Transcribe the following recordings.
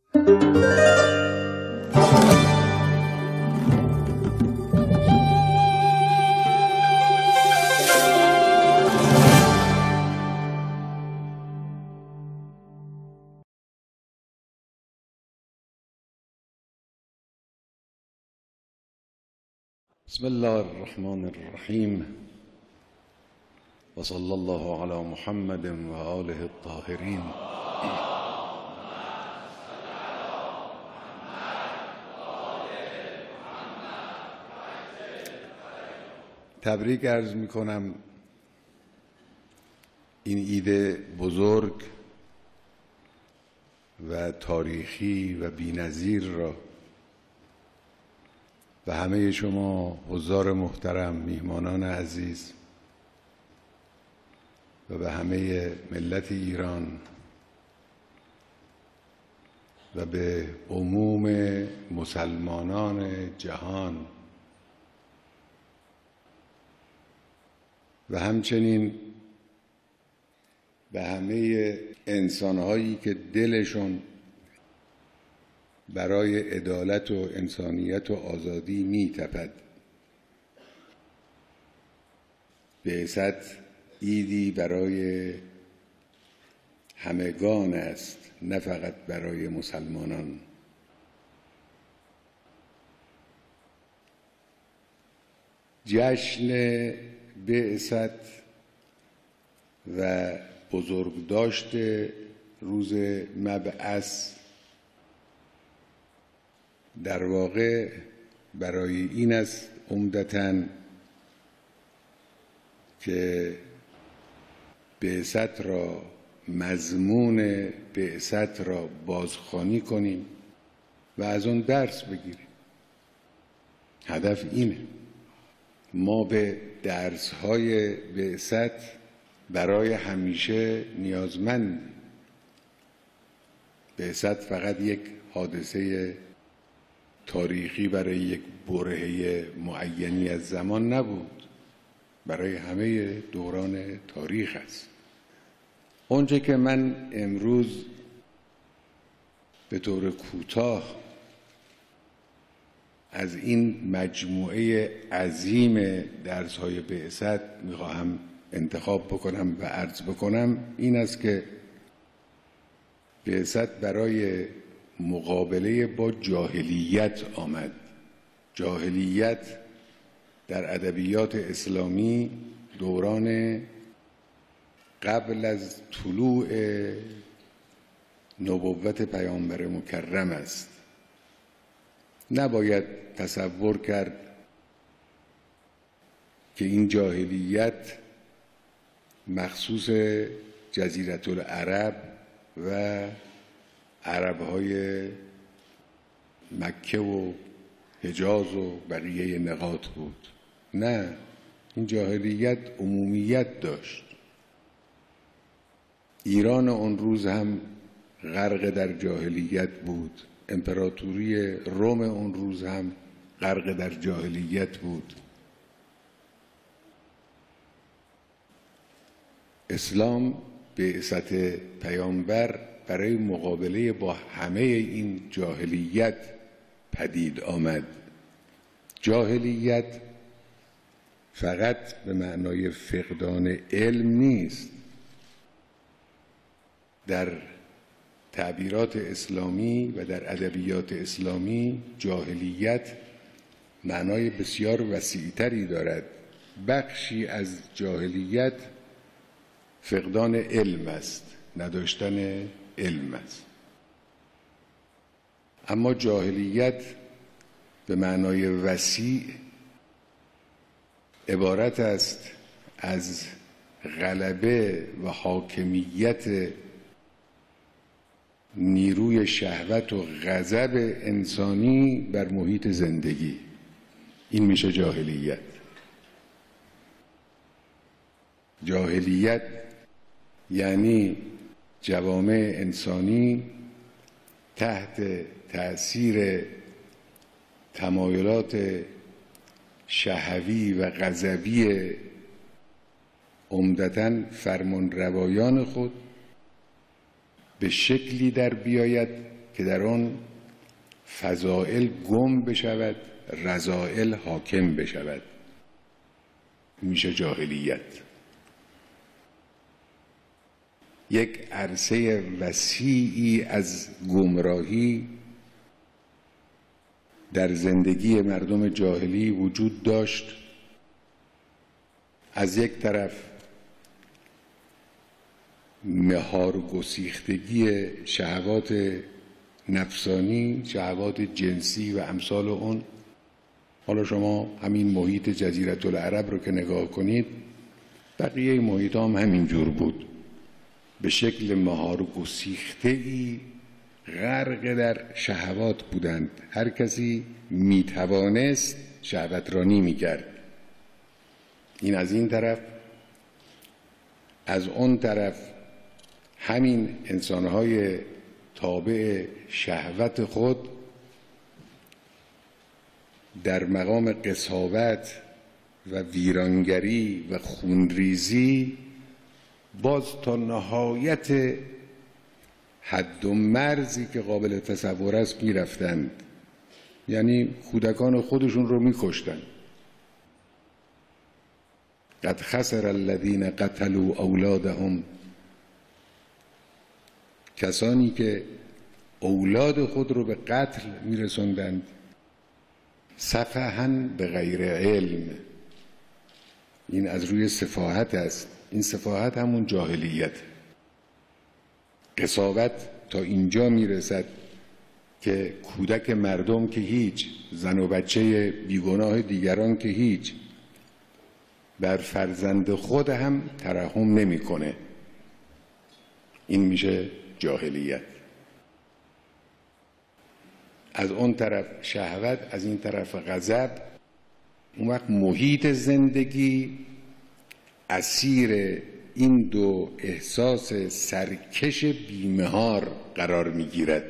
بسم الله الرحمن الرحیم و صلی الله علی محمد و آله الطاهرین. تبریک عرض می کنم این عید بزرگ و تاریخی و بی‌نظیر را و همه شما حضار محترم، میهمانان عزیز و به همه ملت ایران و به عموم مسلمانان جهان و همچنین به همه انسانهایی که دلشون برای عدالت و انسانیت و آزادی می‌تپد. بعثت عیدی برای همگان است، نه فقط برای مسلمانان. جشن بعثت و بزرگداشت روز مبعث در واقع برای این است عمدتاً که بعثت را، مضمون بعثت را بازخوانی کنیم و از اون درس بگیریم. هدف اینه. ما به درس‌های بعثت برای همیشه نیازمندیم. بعثت فقط یک حادثه تاریخی برای یک برهه معینی از زمان نبود، برای همه دوران تاریخ است. اونچه که من امروز به طور کوتاه از این مجموعه عظیم درس‌های بعثت می‌خواهم انتخاب بکنم و عرض بکنم این است که بعثت برای مقابله با جاهلیت آمد. جاهلیت در ادبیات اسلامی دوران قبل از طلوع نبوت پیامبر مکرم است. نباید تصور کرد که این جاهلیت مخصوص جزیره العرب و عرب‌های مکه و حجاز و بقیه نقاط بود. نه، این جاهلیت عمومیت داشت. ایران اون روز هم غرق در جاهلیت بود. امپراتوری روم اون روز هم غرق در جاهلیت بود. اسلام بعثت پیامبر برای مقابله با همه این جاهلیت پدید آمد. جاهلیت فقط به معنای فقدان علم نیست. در تعبیرات اسلامی و در ادبیات اسلامی جاهلیت معنای بسیار وسیع‌تری دارد. بخشی از جاهلیت فقدان علم است، نداشتن علم است. اما جاهلیت به معنای وسیع عبارت است از غلبه و حاکمیت نیروی شهوت و غضب انسانی بر محیط زندگی. این میشه جاهلیت. جاهلیت یعنی جوامع انسانی تحت تأثیر تمایلات شهوی و غضبی عمدتاً فرمانروایان خود به شکلی در بیاید که در آن فضائل گم بشود، رذائل حاکم بشود. میشه جاهلیت. یک عرصه وسیعی از گمراهی در زندگی مردم جاهلی وجود داشت. از یک طرف مهار گسیختگی شهوات نفسانی، شهوات جنسی و امثال اون. حالا شما همین محیط جزیره العرب رو که نگاه کنید، بقیه محیط هم همین جور بود، به شکل مهار گسیخته‌ای غرق در شهوات بودند. هر کسی میتوانست شهوترانی میکرد. این از این طرف. از اون طرف همین انسانهای تابع شهوت خود در مقام قساوت و ویرانگری و خونریزی باز تا نهایت حد و مرزی که قابل تصور است میرفتند. یعنی کودکان خودشون رو میکشتند. قد خسر الذین قتلوا اولادهم، کسانی که اولاد خود رو به قتل میرسوندند. سفها به غیر علم، این از روی سفاهت است. این سفاهت همون جاهلیت. قساوت تا اینجا میرسد که کودک مردم که هیچ، زن و بچه بیگناه دیگران که هیچ، بر فرزند خود هم ترحم نمیکنه. این میشه جاهلیت. از اون طرف شهوت، از این طرف غضب. اون وقت محیط زندگی اسیر این دو احساس سرکش بیمهار قرار میگیرد.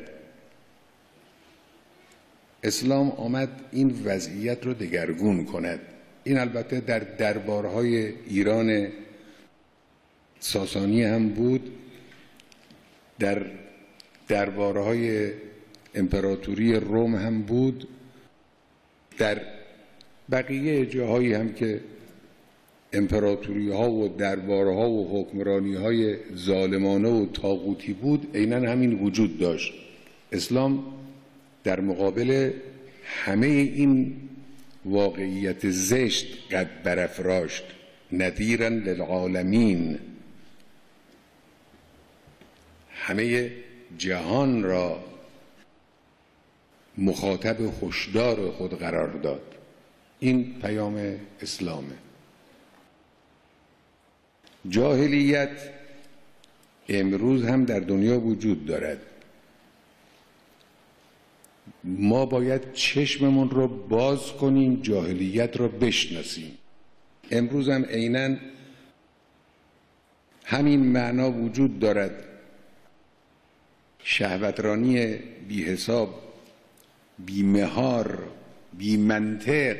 اسلام آمد این وضعیت رو دگرگون کند. این البته در دربارهای ایران ساسانی هم بود، در دربارهای امپراتوری روم هم بود، در بقیه جاهایی هم که امپراتوری ها و دربارها و حکمرانی های ظالمانه و طاغوتی بود، عیناً همین وجود داشت. اسلام در مقابل همه این واقعیت زشت قد برافراشت. نذیراً للعالمین، همه جهان را مخاطب هشدار خود قرار داد. این پیام اسلامه. جاهلیت امروز هم در دنیا وجود دارد. ما باید چشممون رو باز کنیم، جاهلیت رو بشناسیم. امروز هم عیناً همین معنا وجود دارد. شهوترانی بی حساب، بی مهار، بی منطق.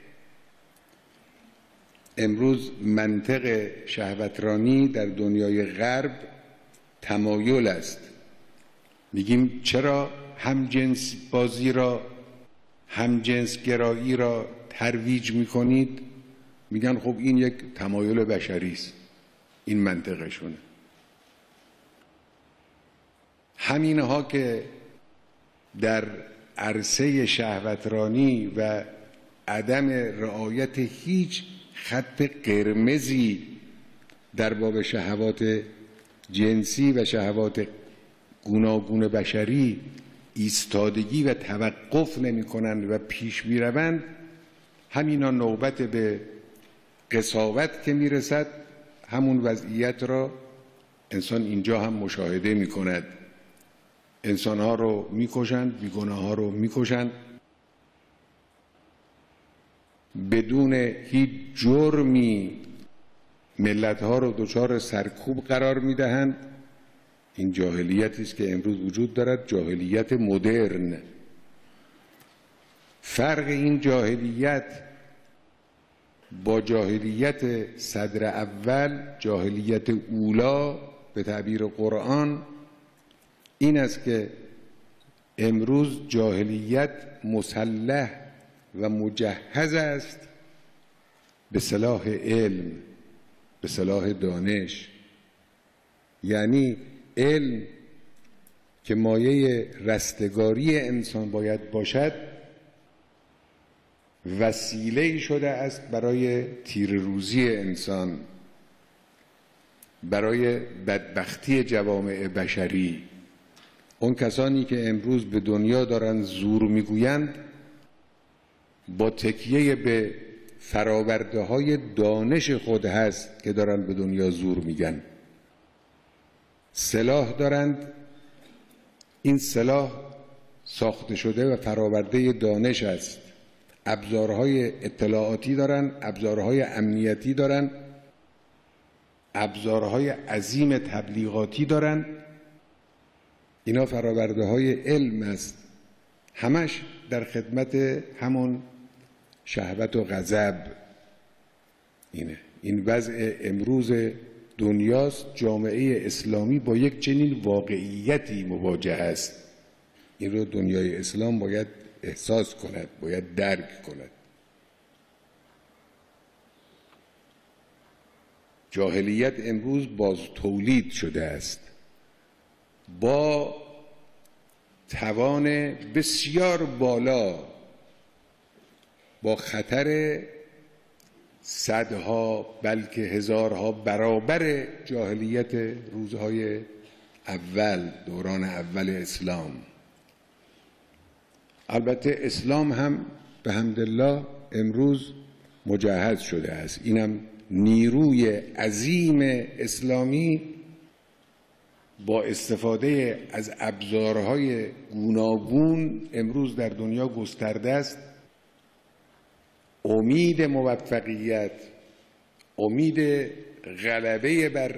امروز منطق شهوترانی در دنیای غرب تمایل است. میگیم چرا همجنس بازی را، همجنس گرایی را ترویج میکنید؟ میگن خب این یک تمایل بشری است. این منطقشونه. همینها که در عرصه شهوترانی و عدم رعایت هیچ خط قرمزی در باب شهوات جنسی و شهوات گوناگون بشری ایستادگی و توقف نمی کنند و پیش می روند، همینا نوبت به قساوت که می رسد، همون وضعیت را انسان اینجا هم مشاهده می کند. انسانها رو می کشند، بیگناه ها رو می کشند، بدون هیچ جرمی ملت ها رو دچار سرکوب قرار می دهند. این جاهلیتی است که امروز وجود دارد، جاهلیت مدرن. فرق این جاهلیت با جاهلیت صدر اول، جاهلیت اولا به تعبیر قرآن، این است که امروز جاهلیت مسلح و مجهز است به سلاح علم، به سلاح دانش. یعنی علم که مایه رستگاری انسان باید باشد، وسیله‌ای شده است برای تیره‌روزی انسان، برای بدبختی جوامع بشری. اون کسانی که امروز به دنیا دارن زور میگویند، با تکیه به فرآورده‌های دانش خود هست که دارن به دنیا زور میگن. سلاح دارند، این سلاح ساخته شده و فرآورده دانش است. ابزارهای اطلاعاتی دارن، ابزارهای امنیتی دارن، ابزارهای عظیم تبلیغاتی دارن. اینا فرآورده های علم است، همش در خدمت همون شهوت و غضب. این وضع امروز دنیاست. جامعه اسلامی با یک چنین واقعیتی مواجه است. این رو دنیای اسلام باید احساس کند، باید درک کند. جاهلیت امروز باز تولید شده است با توان بسیار بالا، با خطر صدها بلکه هزارها برابر جاهلیت روزهای اول، دوران اول اسلام. البته اسلام هم به حمدالله امروز مجهز شده است. اینم نیروی عظیم اسلامی با استفاده از ابزارهای گوناگون امروز در دنیا گسترده است. امید موفقیت، امید غلبه بر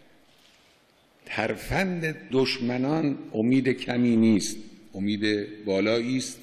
ترفند دشمنان امید کمی نیست، امید بالایی است.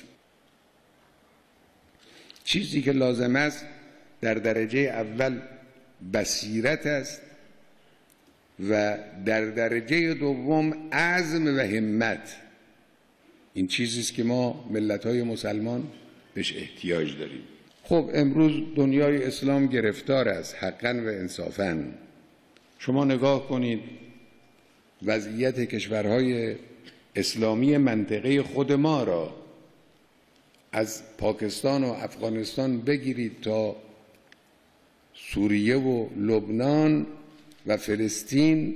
چیزی که لازم است در درجه اول بصیرت است و در درجه دوم عزم و همت. این چیزی است که ما ملت‌های مسلمان بهش احتیاج داریم. خب امروز دنیای اسلام گرفتار است، حقاً و انصافاً. شما نگاه کنید وضعیت کشورهای اسلامی منطقه خود ما را، از پاکستان و افغانستان بگیرید تا سوریه و لبنان و فلسطین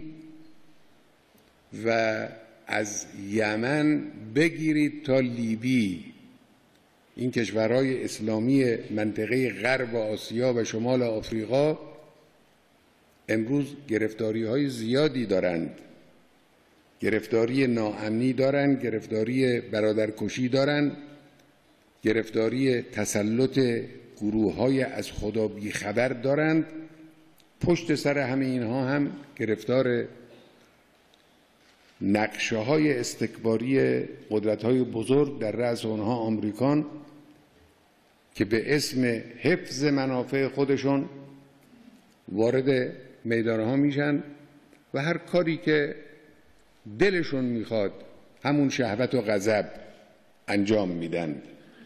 و از یمن بگیرید تا لیبی. این کشورهای اسلامی منطقه غرب آسیا و شمال آفریقا امروز گرفتاری‌های زیادی دارند. گرفتاری ناامنی دارند، گرفتاری برادرکشی دارند، گرفتاری تسلط گروه‌های از خدا بیخبر دارند. پشت سر همه اینها هم گرفتار نقشه‌های استکباری قدرت‌های بزرگ در رأس آنها آمریکان که به اسم حفظ منافع خودشون وارد میدانها میشن و هر کاری که دلشون میخواد همون شهوت و غضب انجام میدن.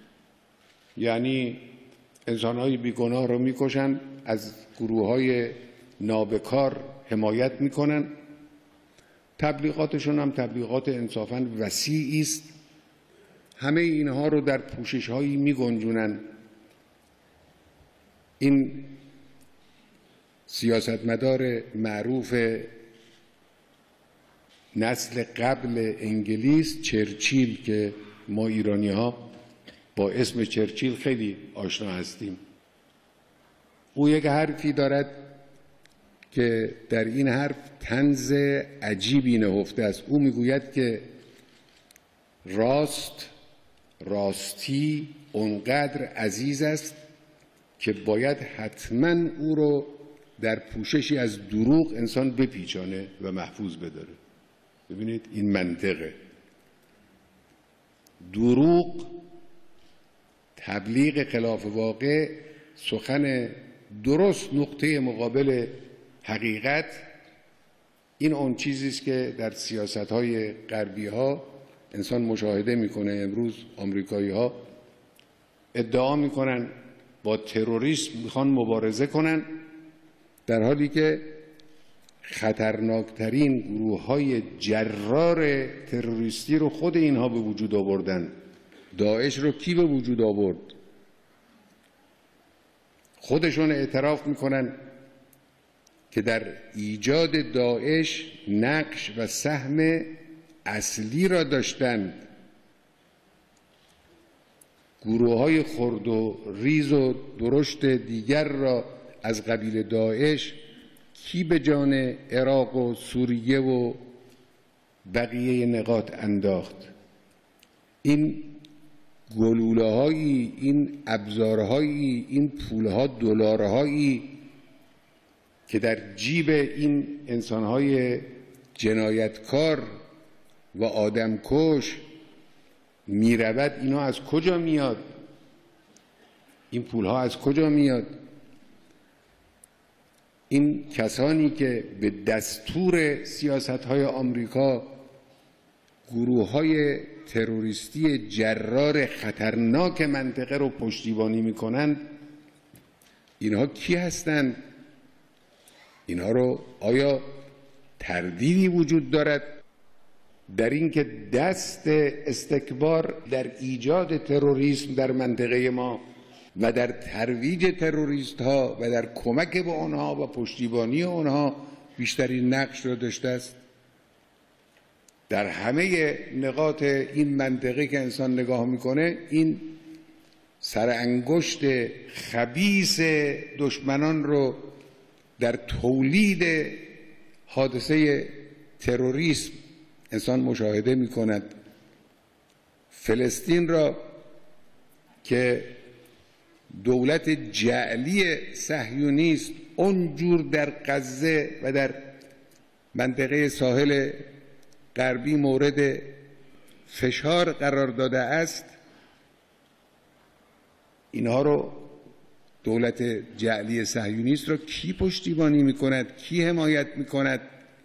یعنی انسان‌های بیگناه رو میکشن، از گروه‌های نابکار حمایت میکنن. تبلیغاتشون هم تبلیغات انصافاً وسیعی است. همه اینها رو در پوشش‌هایی میگنجونن. این سیاستمدار معروف نسل قبل انگلیس، چرچیل، که ما ایرانی‌ها با اسم چرچیل خیلی آشنا هستیم، او یک حرفی دارد که در این حرف طنز عجیبی نهفته است. او میگوید که راستی اونقدر عزیز است که باید حتما او رو در پوششی از دروغ انسان بپیچانه و محفوظ بداره. ببینید این منطقه. دروغ، تبلیغ خلاف واقع، سخن درست نقطه مقابل حقیقت، این اون چیزی است که در سیاست‌های غربی‌ها انسان مشاهده میکنه امروز آمریکایی ها ادعا میکنن با تروریسم میخوان مبارزه کنن، در حالی که خطرناکترین گروه های جرار تروریستی رو خود اینها به وجود آوردن. داعش رو کی به وجود آورد؟ خودشون اعتراف میکنن که در ایجاد داعش نقش و سهم اصلی را داشتند. گروه های خرد و ریز و درشت دیگر را از قبیل داعش کی به جان عراق و سوریه و بقیه نقاط انداخت؟ این گلوله‌هایی، این ابزارهایی، این پولها، دلارهایی که در جیب این انسانهای جنایتکار و آدمکش میرود، اینا از کجا میاد؟ این پولها از کجا میاد؟ این کسانی که به دستور سیاست‌های آمریکا گروه‌های تروریستی جرار خطرناک منطقه رو پشتیبانی می‌کنند، اینها کی هستند؟ اینها رو آیا تردیدی وجود دارد در اینکه دست استکبار در ایجاد تروریسم در منطقه ما و در ترویج تروریست ها و در کمک به آنها و پشتیبانی آنها بیشترین نقش را داشته است؟ در همه نقاط این منطقه که انسان نگاه میکنه، این سر انگشت خبیث دشمنان رو در تولید حادثه تروریسم انسان مشاهده میکند. فلسطین را که دولت جعلی صهیونیست اونجور در غزه و در منطقه ساحل غربی مورد فشار قرار داده است، اینها رو دولت جعلی صهیونیست را کی پشتیبانی میکند؟ کی حمایت میکند؟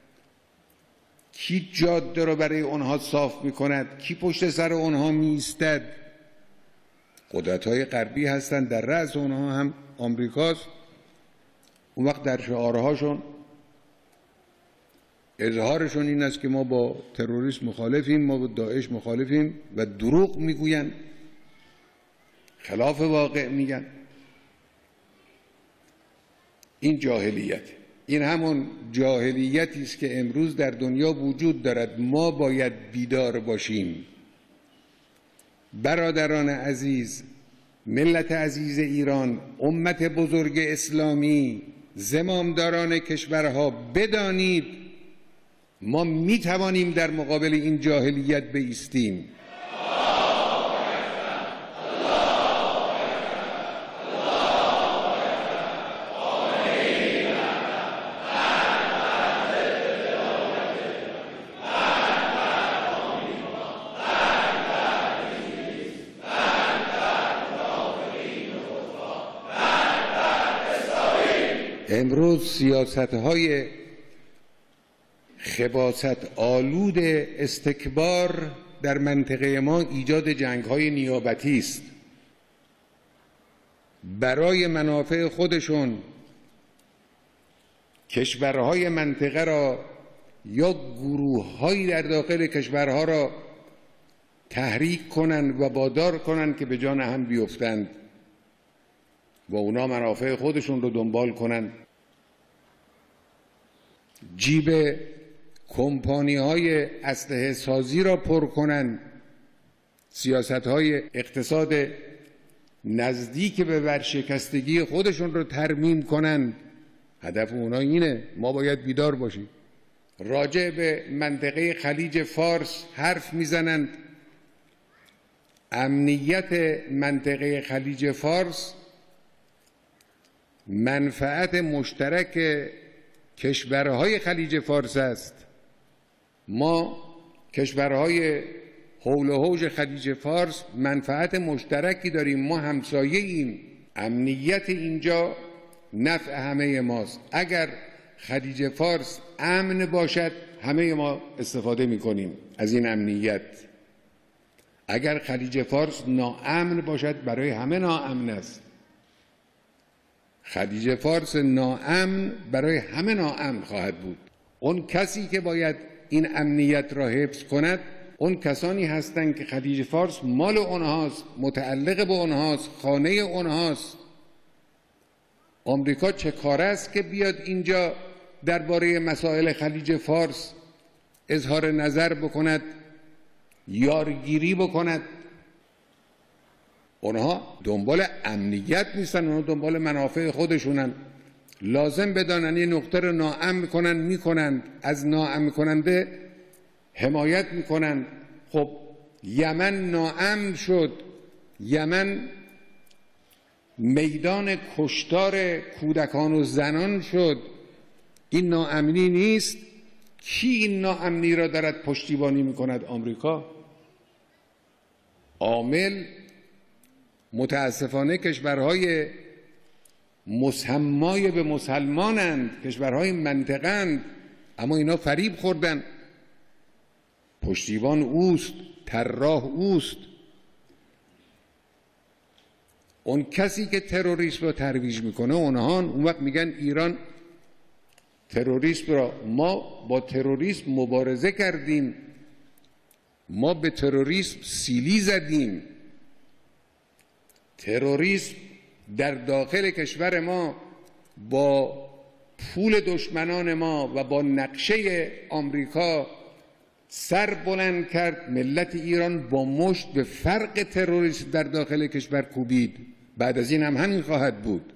کی جاده را برای آنها صاف میکند؟ کی پشت سر آنها میایستد؟ قدرت‌های غربی هستند، در رأس آنها هم آمریکاست. اون وقت در شعارهاشون اظهارشون این است که ما با تروریسم مخالفیم، ما با داعش مخالفیم و دروغ میگوین، خلاف واقع میگن. این جاهلیت، این همون جاهلیتی است که امروز در دنیا وجود دارد. ما باید بیدار باشیم. برادران عزیز، ملت عزیز ایران، امت بزرگ اسلامی، زمامداران کشورها، بدانید ما می توانیم در مقابل این جاهلیت بایستیم. امروز سیاست‌های خباثت آلود استکبار در منطقه ما ایجاد جنگ‌های نیابتی است. برای منافع خودشون کشورهای منطقه را یا گروه‌هایی در داخل کشورها را تحریک کنند و وادار کنند که به جان هم بیفتند و اونا منافع خودشون رو دنبال کنند. جیب کمپانی‌های اسلحه سازی را پر کنند، سیاست‌های اقتصاد نزدیک به ورشکستگی خودشون رو ترمیم کنند. هدف اونا اینه. ما باید بیدار باشیم. راجع به منطقه خلیج فارس حرف میزنند. امنیت منطقه خلیج فارس منفعت مشترک کشورهای خلیج فارس است. ما کشورهای حول و حوض خلیج فارس منفعت مشترکی داریم، ما همسایه ایم. امنیت اینجا نفع همه ماست. اگر خلیج فارس امن باشد همه ما استفاده میکنیم از این امنیت. اگر خلیج فارس ناامن باشد برای همه ناامن است. خلیج فارس ناامن برای همه ناامن خواهد بود. اون کسی که باید این امنیت را حفظ کند اون کسانی هستند که خلیج فارس مال اونهاست، متعلق به اونهاست، خانه اونهاست. آمریکا چه کار است که بیاد اینجا درباره مسائل خلیج فارس اظهار نظر بکند، یارگیری بکند؟ اونها دنبال امنیت نیستن، اونها دنبال منافع خودشونن. لازم بدانن این نقطه رو ناامن کنن، میکنند، از ناامن کننده حمایت میکنن. خب یمن ناامن شد، یمن میدان کشتار کودکان و زنان شد. این ناامنی نیست؟ کی این ناامنی را دارد پشتیبانی میکند؟ آمریکا. عامل متاسفانه کشورهای مسمای به مسلمانند، کشورهای منطقه‌اند، اما اینا فریب خوردن. پشتیبان اوست، طراح اوست. اون کسی که تروریسم رو ترویج میکنه اونها اون وقت میگن ایران تروریسم را، ما با تروریسم مبارزه کردیم، ما به تروریسم سیلی زدیم. تروریسم در داخل کشور ما با پول دشمنان ما و با نقشه آمریکا سر بلند کرد. ملت ایران با مشت به فرق تروریسم در داخل کشور کوبید. بعد از این هم همین خواهد بود.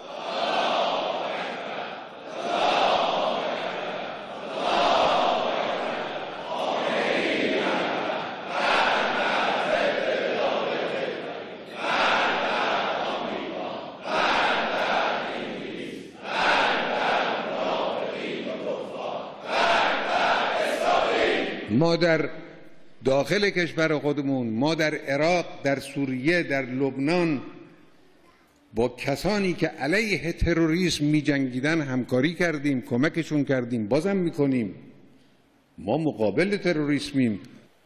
ما در داخل کشور خودمون، ما در عراق، در سوریه، در لبنان با کسانی که علیه تروریسم می جنگیدن همکاری کردیم، کمکشون کردیم، بازم میکنیم. ما مقابل تروریسمیم.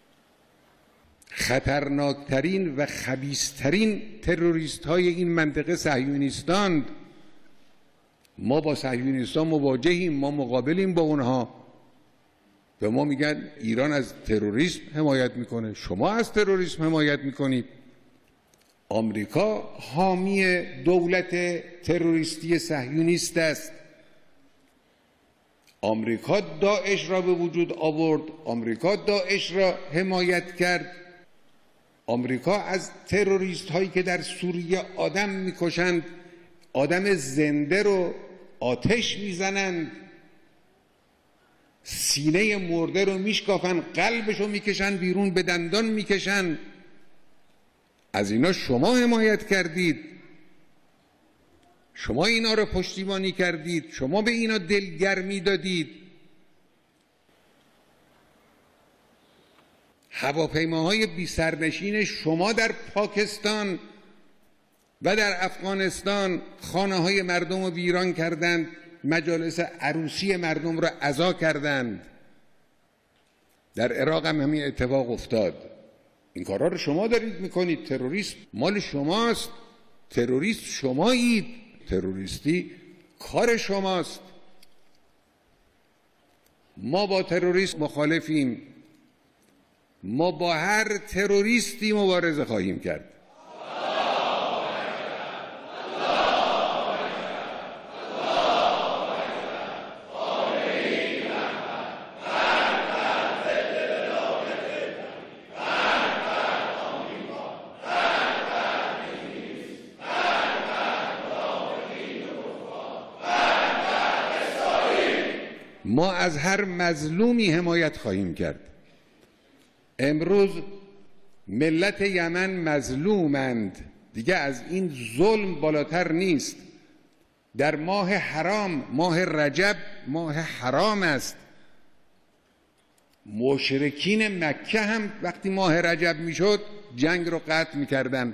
خطرناکترین و خبیثترین تروریست های این منطقه صهیونیستاند. ما با صهیونیستان مواجهیم، ما مقابلیم با اونها. به ما میگن ایران از تروریسم حمایت میکنه، شما از تروریسم حمایت میکنید. آمریکا حامی دولت تروریستی صهیونیست است. آمریکا داعش را به وجود آورد، آمریکا داعش را حمایت کرد. آمریکا از تروریست هایی که در سوریه آدم میکشند، آدم زنده رو آتش میزنند، سینه مرده رو میشکافن، قلبش رو میکشن بیرون، به دندان میکشن. از اینا شما حمایت کردید، شما اینا رو پشتیبانی کردید، شما به اینا دلگرمی دادید. هواپیماهای بی سرنشین شما در پاکستان و در افغانستان خانه های مردم رو ویران کردند، مجالس عروسی مردم را عزا کردند. در عراق هم همین اتفاق افتاد. این کارها رو شما دارید میکنید. تروریسم مال شماست، تروریست شمایید، تروریستی کار شماست. ما با تروریسم مخالفیم، ما با هر تروریستی مبارزه خواهیم کرد. ما از هر مظلومی حمایت خواهیم کرد. امروز ملت یمن مظلومند، دیگه از این ظلم بالاتر نیست. در ماه حرام، ماه رجب ماه حرام است. مشرکین مکه هم وقتی ماه رجب میشد جنگ رو قطع میکردن.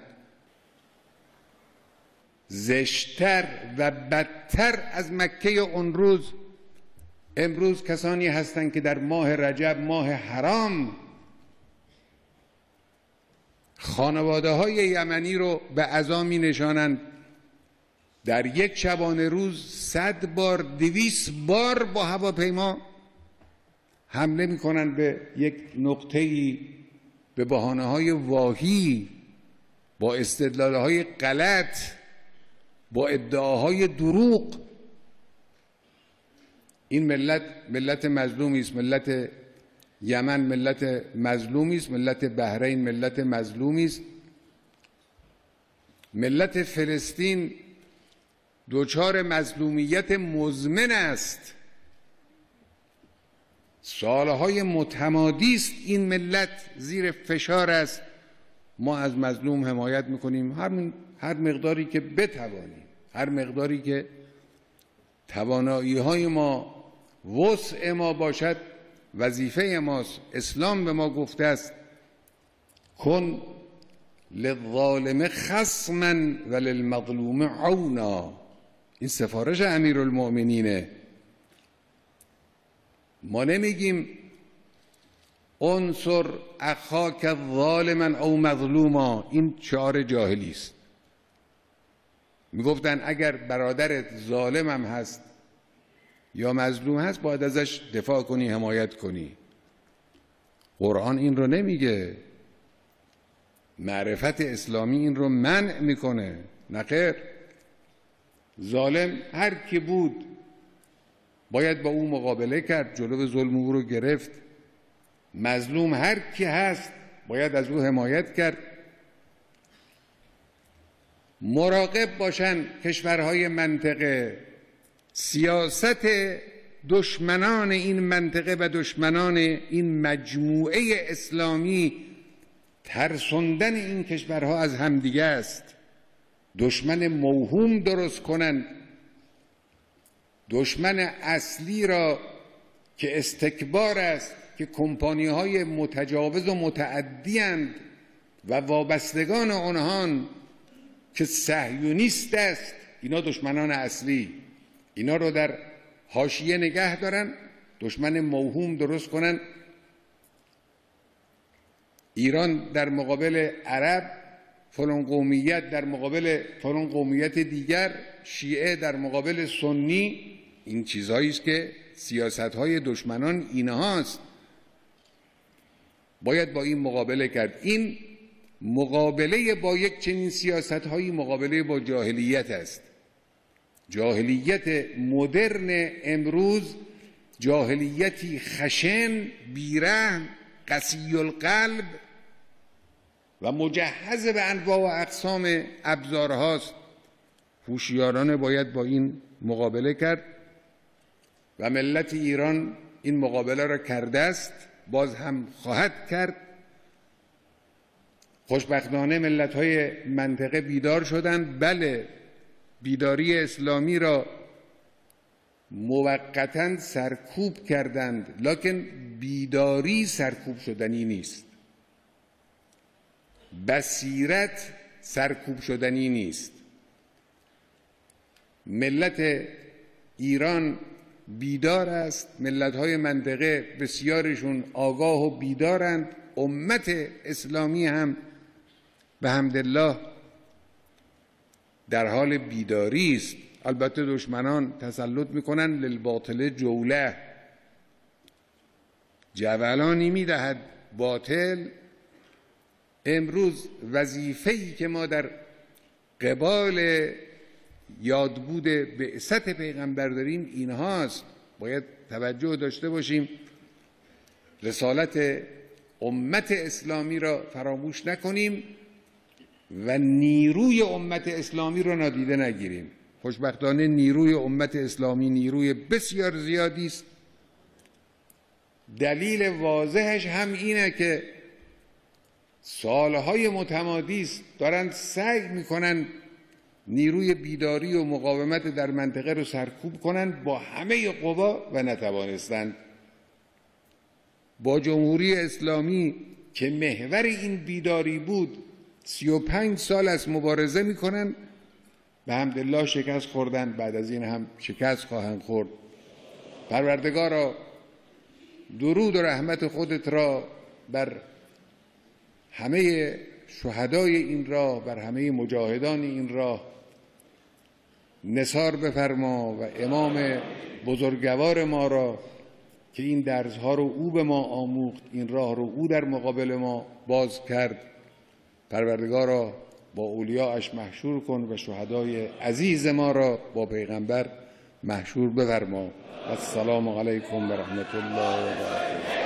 زشتر و بدتر از مکه اون روز امروز کسانی هستند که در ماه رجب، ماه حرام، خانواده های یمنی رو به عزا می نشانند. در یک شبانه روز 100 بار 200 بار با هواپیما حمله می کنند به یک نقطه‌ای به بهانه‌های واهی، با استدلال‌های غلط، با ادعاهای دروغ. این ملت مظلومی است. ملت یمن ملت مظلومی است. ملت بحرین ملت مظلومی است. ملت فلسطین دچار مظلومیت مزمن است. سالهای متمادی است این ملت زیر فشار است. ما از مظلوم حمایت میکنیم هر مقداری که بتوانیم، هر مقداری که توانایی های ما، وسع ما باشد. وظیفه ماست. اسلام به ما گفته است کن للظالم خصما وللمظلوم عونا. این سفارش امیرالمؤمنینه. ما نمیگیم انصر اخاک ظالما او مظلوما. این شعار جاهلی است. میگفتن اگر برادرت ظالم هم هست یا مظلوم هست باید ازش دفاع کنی، حمایت کنی. قرآن این رو نمیگه. معرفت اسلامی این رو منع میکنه. نخیر، ظالم هر کی بود باید با او مقابله کرد، جلو ظلم او رو گرفت. مظلوم هر کی هست باید از او حمایت کرد. مراقب باشن کشورهای منطقه. سیاست دشمنان این منطقه و دشمنان این مجموعه اسلامی ترساندن این کشورها از همدیگه است. دشمن موهوم درست کنن. دشمن اصلی را که استکبار است، که کمپانی‌های متجاوز و متعدی اند و وابستگان آنهان که صهیونیست است، اینا دشمنان اصلی. اینا رو در حاشیه نگه دارن، دشمن موهوم درست کنن. ایران در مقابل عرب، فلان قومیت در مقابل فلان قومیت دیگر، شیعه در مقابل سنی. این چیزهایی است که سیاست‌های دشمنان اینهاست. باید با این مقابله کرد. این مقابله با یک چنین سیاست‌هایی مقابله با جاهلیت است. جاهلیت مدرن امروز جاهلیتی خشن، بیرحم، قسی القلب و مجهز به انواع و اقسام ابزارهاست. هوشیارانه باید با این مقابله کرد و ملت ایران این مقابله را کرده است، باز هم خواهد کرد. خوشبختانه ملت‌های منطقه بیدار شدند. بله، بیداری اسلامی را موقتاً سرکوب کردند، لکن بیداری سرکوب شدنی نیست. بصیرت سرکوب شدنی نیست. ملت ایران بیدار است. ملت‌های منطقه بسیارشون آگاه و بیدارند. امت اسلامی هم به حمدالله در حال بیداری است. البته دشمنان تسلط میکنن للباطل جوله. جولانی میدهد باطل. امروز وظیفه‌ای که ما در قبال یادبود بعثت پیغمبر داریم اینهاست. باید توجه داشته باشیم. رسالت امت اسلامی را فراموش نکنیم و نیروی امت اسلامی را نادیده نگیریم. خوشبختانه نیروی امت اسلامی نیروی بسیار زیادی است. دلیل واضحش هم اینه که سالهای متمادی است دارند سعی میکنن نیروی بیداری و مقاومت در منطقه رو سرکوب کنند با همه قوا و نتوانستند. با جمهوری اسلامی که محور این بیداری بود 35 سال از مبارزه میکنن. به حمدالله شکست خوردن، بعد از این هم شکست خواهند خورد. پروردگارا درود و رحمت خودت را بر همه شهدای این راه، بر همه مجاهدان این راه نثار بفرما و امام بزرگوار ما را که این درس‌ها رو او به ما آموخت، این راه رو او در مقابل ما باز کرد، پروردگارا با اولیاءش محشور کن و شهدای عزیز ما را با پیغمبر محشور بفرما. السلام علیکم و رحمت الله و برکاته.